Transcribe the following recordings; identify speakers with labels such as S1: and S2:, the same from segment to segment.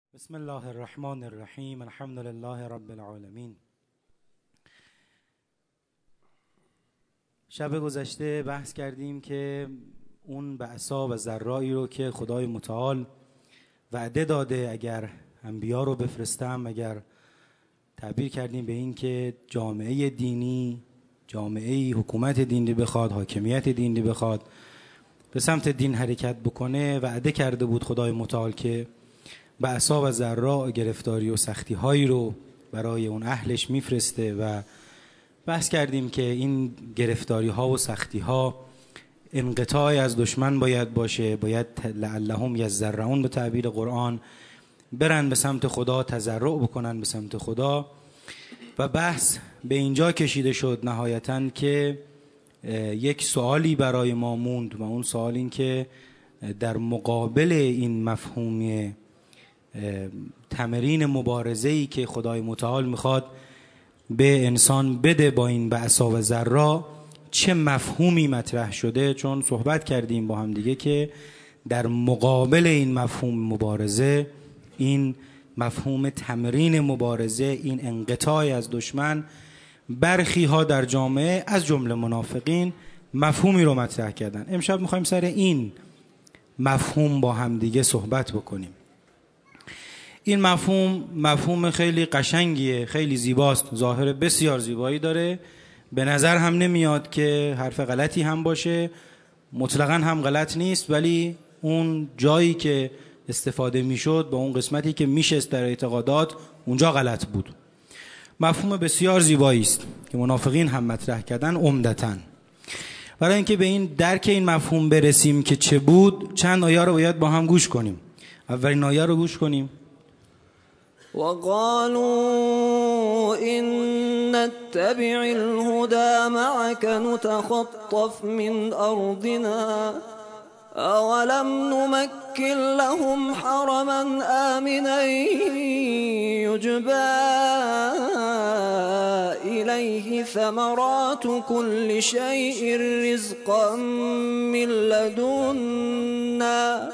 S1: بسم الله الرحمن الرحیم. الحمد لله رب العالمین. شب گذشته بحث کردیم که اون بعثا و ضرایی رو که خدای متعال وعده داده اگر انبیا رو بفرستم، اگر تعبیر کردیم به این که جامعه دینی، جامعه حکومت دینی بخواد، حاکمیت دینی بخواد به سمت دین حرکت بکنه، وعده کرده بود خدای متعال که بعثا و ضرا، گرفتاری و سختی هایی رو برای اون اهلش میفرسته و بحث کردیم که این گرفتاری ها و سختی ها انقطاعی از دشمن باید باشه، باید لعلهم یضرعون به تعبیر قرآن برن به سمت خدا، تضرع بکنن به سمت خدا. و بحث به اینجا کشیده شد نهایتاً که یک سوالی برای ما موند و اون سوال این که در مقابل این مفهوم تمرین مبارزه‌ای که خدای متعال میخواد به انسان بده با این بعثا و ضرا چه مفهومی مطرح شده، چون صحبت کردیم با هم دیگه که در مقابل این مفهوم مبارزه، این مفهوم تمرین مبارزه، این انقطاع از دشمن، برخی ها در جامعه از جمله منافقین مفهومی رو مطرح کردن. امشب میخوایم سر این مفهوم با هم دیگه صحبت بکنیم. این مفهوم خیلی قشنگیه، خیلی زیباست، ظاهر بسیار زیبایی داره، به نظر هم نمیاد که حرف غلطی هم باشه، مطلقاً هم غلط نیست، ولی اون جایی که استفاده میشد با اون قسمتی که میشست در اعتقادات اونجا غلط بود. مفهوم بسیار زیبایی است که منافقین هم مطرح کردن عمدتاً. برای اینکه به این درک این مفهوم برسیم که چه بود، چند آیه رو باید با هم گوش کنیم. اولین آیه رو گوش کنیم.
S2: وقالوا إن نتبع الهدى معك نتخطف من أرضنا أولم نمكن لهم حرما آمنا يجبى إليه ثمرات كل شيء رزقا من لدنا.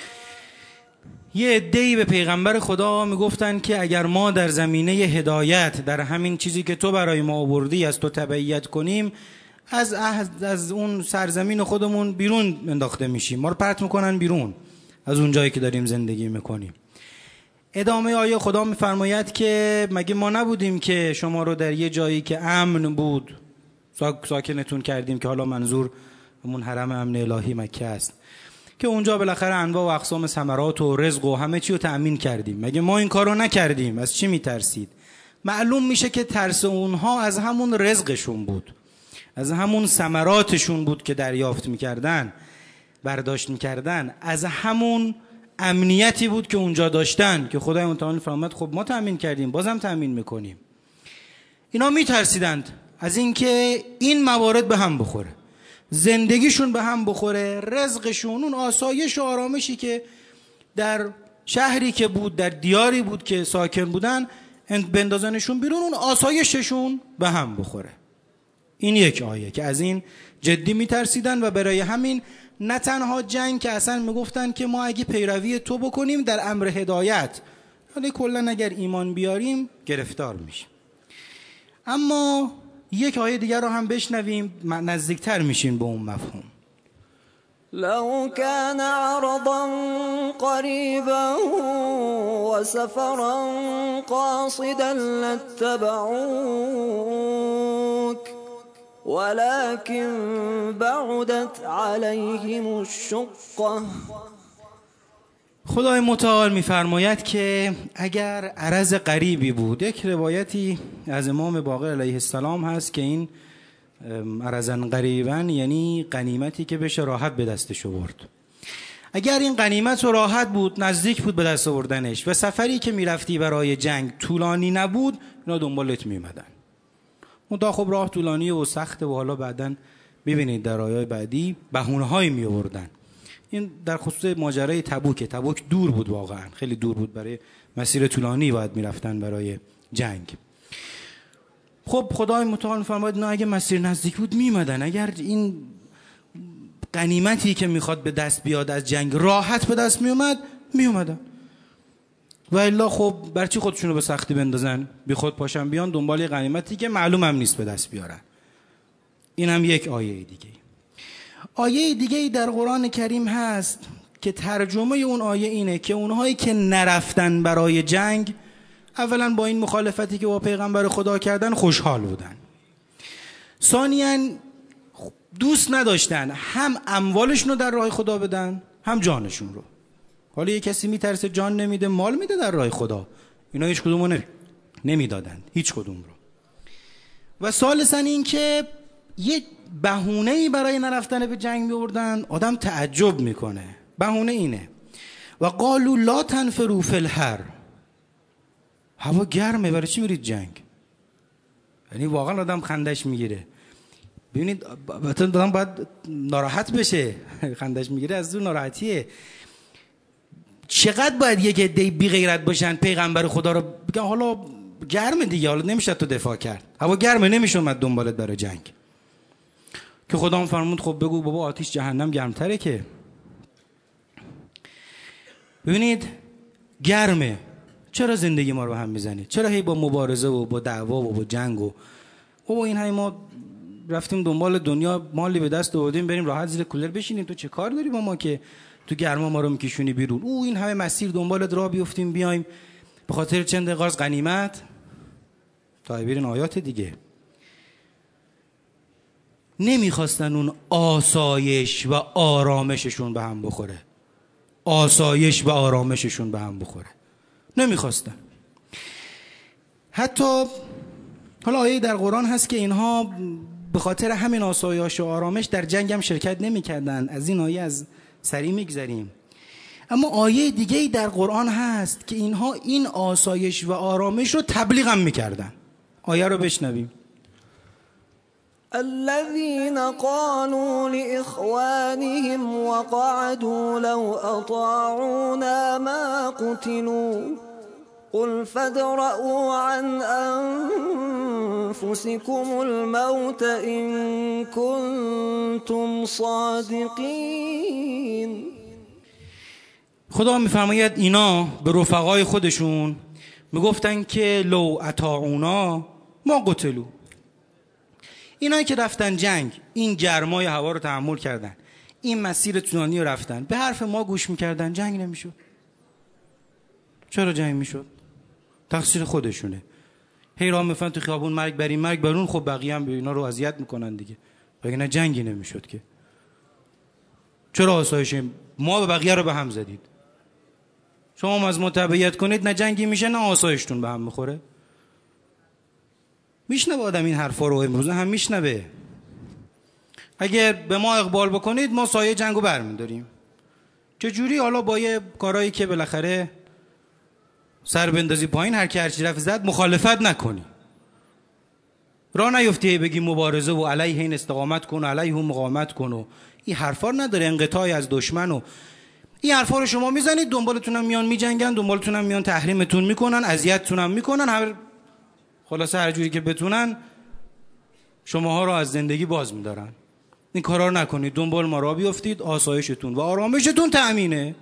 S1: یه عده‌ای به پیغمبر خدا میگفتن که اگر ما در زمینه هدایت، در همین چیزی که تو برای ما آوردی، از تو تبعیت کنیم، از اون سرزمین خودمون بیرون انداخته میشیم، ما رو پرت میکنن بیرون از اون جایی که داریم زندگی میکنیم. ادامه آیه خدا میفرماید که مگه ما نبودیم که شما رو در یه جایی که امن بود ساکنتون کردیم، که حالا منظور همون حرم امن الهی مکه است، که اونجا بالاخره انواع و اقسام ثمرات و رزق و همه چی رو تأمین کردیم. مگه ما این کارو نکردیم؟ از چی میترسید؟ معلوم میشه که ترس اونها از همون رزقشون بود، از همون ثمراتشون بود که دریافت میکردن، برداشت میکردن، از همون امنیتی بود که اونجا داشتن که خدای متعال فرمود خب ما تأمین کردیم، بازم تأمین میکنیم. اینا میترسیدند از اینکه این موارد به هم بخوره، زندگیشون به هم بخوره، رزقشون، اون آسایش و آرامشی که در شهری که بود، در دیاری بود که ساکن بودن، بندازنشون بیرون، اون آسایششون به هم بخوره. این یک آیه که از این جدی میترسیدن و برای همین نه تنها جنگ، که اصلا میگفتن که ما اگه پیروی تو بکنیم در امر هدایت، ولی کلا اگر ایمان بیاریم گرفتار میشیم. اما یک آیه دیگر رو هم بشنویم، نزدیکتر میشین به اون مفهوم.
S2: لو كان عرضا قريبا وسفرا قاصدا لاتبعوك ولكن بعدت عليهم الشقة.
S1: خدای متعال میفرماید که اگر عرض قریبی بود، یک روایتی از امام باقر علیه السلام هست که این عرضاً قریباً یعنی غنیمتی که بشه راحت به دستش آورد. اگر این غنیمت راحت بود، نزدیک بود به دست آوردنش، و سفری که میرفتی برای جنگ طولانی نبود، اینا دنبالت میمدن. منتها خب راه طولانی و سخته و حالا بعداً ببینید در آیات بعدی بهونه‌هایی می آوردن. این در خصوص ماجرای تبوک دور بود، واقعا خیلی دور بود، برای مسیر طولانی باید میرفتن برای جنگ. خب خدای متعال فرمود نه، اگه مسیر نزدیک بود میمدن، اگر این غنیمتی که میخواد به دست بیاد از جنگ راحت به دست میومدن. و الا خب بر چی خودشونو به سختی بندازن، بی خود پاشن بیان دنبال غنیمتی که معلوم هم نیست به دست بیارن. این هم یک آیه دیگه. آیه دیگه در قرآن کریم هست که ترجمه اون آیه اینه که اونهایی که نرفتن برای جنگ اولا با این مخالفتی که با پیغمبر خدا کردن خوشحال بودن، ثانیاً دوست نداشتن هم اموالشون رو در راه خدا بدن هم جانشون رو. حالا یه کسی میترسه جان نمیده مال میده در راه خدا، اینا هیچ کدوم رو نمیدادن، هیچ کدوم رو. و ثالثاً این که یه بهونه‌ای برای نرفتن به جنگ می‌آوردن، آدم تعجب میکنه. بهونه اینه و قالوا لا تنفروا فی الحر، هوا گرمه برای چی میرید جنگ؟ یعنی واقعا آدم خندش میگیره. ببینید آدم باید ناراحت بشه، خندش میگیره از اون ناراحتیه. چقدر باید یک عده بی غیرت باشن پیغمبر خدا رو بگن حالا گرمه دیگه، حالا نمیشه تو دفاع کرد، هوا گرمه نمیشه اومد دنبالت برای جنگ. که خدا هم فرمود خب بگو بابا آتیش جهنم گرمتره که. ببینید گرمه، چرا زندگی ما رو هم میزنید؟ چرا هی با مبارزه و با دعوا و با جنگ و بابا این همه ما رفتیم دنبال دنیا، مالی به دست آوردیم بریم راحت زیر کولر بشینیم، تو چه کار داری با ما که تو گرما ما رو میکشونی بیرون؟ این همه مسیر دنبالت راه بیفتیم بیایم به خاطر چند قرض غنیمت. تا برین آیات دیگه. نمیخواستن اون آسایش و آرامششون به هم بخوره، آسایش و آرامششون به هم بخوره، نمیخواستن. حتی حالا آیه در قرآن هست که اینها به خاطر همین آسایش و آرامش در جنگ هم شرکت نمی‌کردن. از این آیه از سری میگذریم. اما آیه دیگه در قرآن هست که اینها این آسایش و آرامش رو تبلیغ هم می‌کردن. آیه رو بشنویم.
S2: الذين قالوا لإخوانهم وقعدوا لو أطاعونا ما قتلوا قل فادرءوا عن أنفسكم الموت إن كنتم صادقين.
S1: خدا میفرماید اینا به رفقای خودشون میگفتن که لو اطاعونا ما قتلوا. اینایی که رفتن جنگ، این گرمای هوا رو تحمل کردن، این مسیر طولانی رو رفتن، به حرف ما گوش میکردن، جنگ نمیشد. چرا جنگ میشد؟ تقصیر خودشونه. هی راه میفرن تو خیابون مرگ بریم مرگ برون، خب بقیه هم اینا رو اذیت میکنن دیگه، وگرنه جنگی نمیشد که. چرا آسایش ما به بقیه رو به هم زدید؟ شما از ما تبعیت کنید، نه جنگی میشه نه آسایشتون به هم میخوره. میشنوه آدم این حرفا رو، امروز هم میشنوه. اگر به ما اقبال بکنید ما سایه جنگو برمیداریم. چجوری؟ حالا با یه کارهایی که بالاخره سر بندازی پایین، هر کی هر چی رفت زد، مخالفت نکنی، راه نیفتی بگی مبارزه و علیه این استقامت کن و علیه اون مقاومت کن و این حرفا نداره، انقطاعی از دشمن و این حرفا رو شما میزنید، دنبالتون هم میان میجنگن، دنبالتون هم میان تحریمتون میکنن، اذیتتون هم میکنن، هر خلاصه هر جوری که بتونن شماها رو از زندگی باز میدارن. این کارا رو نکنید، دنبال ما را بیافتید، آسایشتون و آرامشتون تأمینه.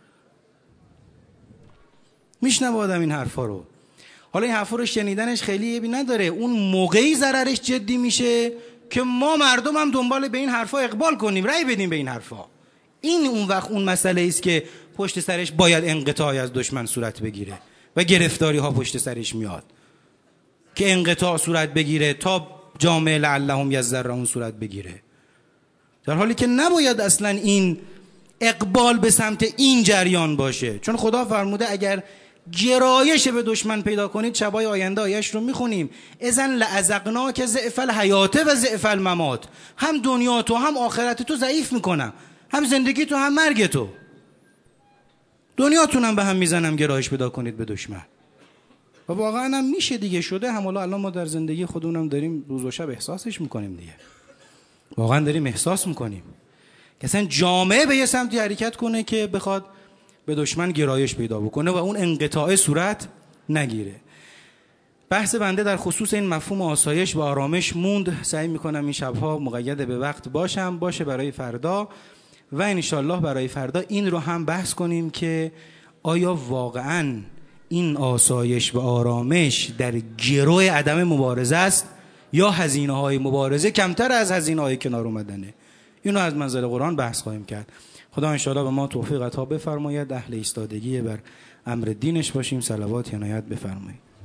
S1: میشنوه آدم این حرفا رو. حالا این حرفا رو شنیدنش خیلی عیبی نداره، اون موقعی ضررش جدی میشه که ما مردم هم دنبال به این حرفا اقبال کنیم، رأی بدیم به این حرفا. این اون وقت اون مسئله است که پشت سرش باید انقطاعی از دشمن صورت بگیره و گرفتاری ها پشت سرش میاد که انقطاع صورت بگیره تا جامعه لعلهم یذرون صورت بگیره، در حالی که نباید اصلا این اقبال به سمت این جریان باشه. چون خدا فرموده اگر گرایش به دشمن پیدا کنید، شبای آینده آیش رو میخونیم، اذن لعذقناک ضعف الحیات و ضعف الممات، هم دنیا تو هم آخرت تو ضعیف میکنم، هم زندگی تو هم مرگ تو، دنیاتونم به هم میزنم گرایش پیدا کنید به دشمن. و واقعا هم میشه دیگه، شده هم. الان ما در زندگی خودمونم داریم روز و شب احساسش میکنیم دیگه، واقعا داریم احساس میکنیم که اصلا جامعه به یه سمتی حرکت کنه که بخواد به دشمن گرایش پیدا بکنه و اون انقطاع صورت نگیره. بحث بنده در خصوص این مفهوم آسایش و آرامش موند. سعی میکنم این شبها مقید به وقت باشه برای فردا، و انشالله برای فردا این رو هم بحث کنیم که آیا واقعا این آسایش و آرامش در گروه عدم مبارزه است یا هزینه های مبارزه کمتر از هزینه های کنار اومدنه؟ اینو از منظر قرآن بحث خواهیم کرد. خدا انشاءالله به ما توفیق عطا بفرماید، اهل ایستادگی بر امر دینش باشیم. صلوات عنایت بفرمایید.